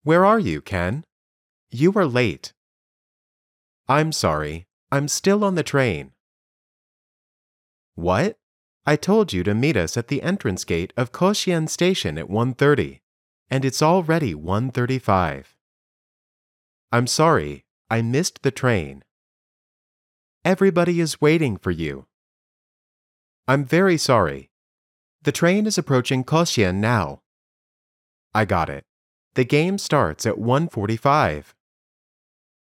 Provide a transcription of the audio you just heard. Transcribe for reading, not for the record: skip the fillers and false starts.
Where are you, Ken? You are late. I'm sorry, I'm still on the train. What? I told you to meet us at the entrance gate of Koshien Station at 1:30, and it's already 1:35. I'm sorry, I missed the train. Everybody is waiting for you. I'm very sorry. The train is approaching Koshien now. I got it. The game starts at 1:45.